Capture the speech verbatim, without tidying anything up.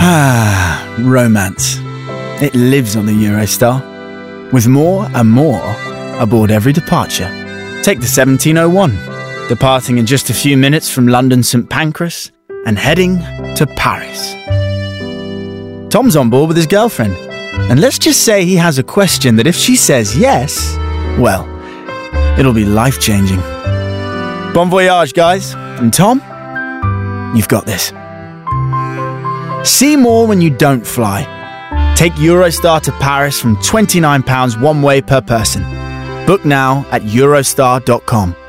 Ah, romance. It lives on the Eurostar, with more and more aboard every departure. Take the seventeen oh one, departing in just a few minutes from London St Pancras and heading to Paris. Tom's on board with his girlfriend, and let's just say he has a question that if she says yes, well, it'll be life-changing. Bon voyage, guys. And Tom, you've got this. See more when you don't fly. Take Eurostar to Paris from twenty-nine pounds one way per person. Book now at eurostar dot com.